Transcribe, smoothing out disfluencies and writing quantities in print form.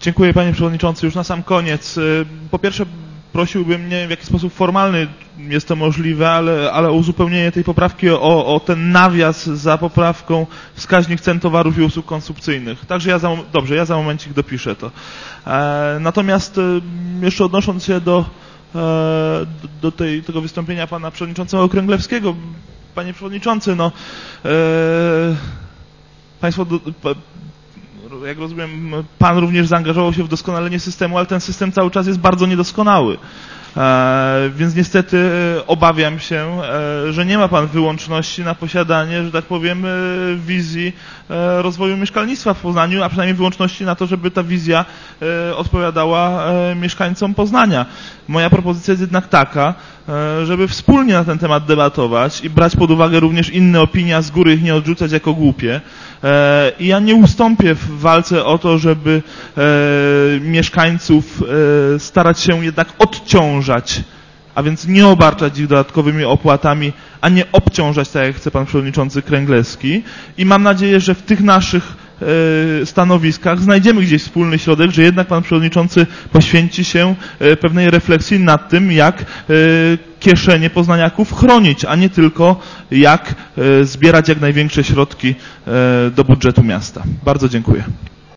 Dziękuję, panie przewodniczący. Już na sam koniec. Po pierwsze prosiłbym, nie wiem w jaki sposób formalny jest to możliwe, ale o uzupełnienie tej poprawki o ten nawias za poprawką wskaźnik cen towarów i usług konsumpcyjnych. Także ja za momencik dopiszę to. Natomiast jeszcze odnosząc się do tego wystąpienia pana przewodniczącego Kręglewskiego, panie przewodniczący, no państwo, jak rozumiem, pan również zaangażował się w doskonalenie systemu, ale ten system cały czas jest bardzo niedoskonały. Więc niestety obawiam się, że nie ma pan wyłączności na posiadanie, że tak powiem, wizji rozwoju mieszkalnictwa w Poznaniu, a przynajmniej wyłączności na to, żeby ta wizja odpowiadała mieszkańcom Poznania. Moja propozycja jest jednak taka, żeby wspólnie na ten temat debatować i brać pod uwagę również inne opinie, a z góry ich nie odrzucać jako głupie. I ja nie ustąpię w walce o to, żeby mieszkańców starać się jednak odciążać, a więc nie obarczać ich dodatkowymi opłatami, a nie obciążać, tak jak chce pan przewodniczący Kręglewski. I mam nadzieję, że w tych naszych stanowiskach znajdziemy gdzieś wspólny środek, że jednak pan przewodniczący poświęci się pewnej refleksji nad tym, jak kieszenie poznaniaków chronić, a nie tylko jak zbierać jak największe środki do budżetu miasta. Bardzo dziękuję.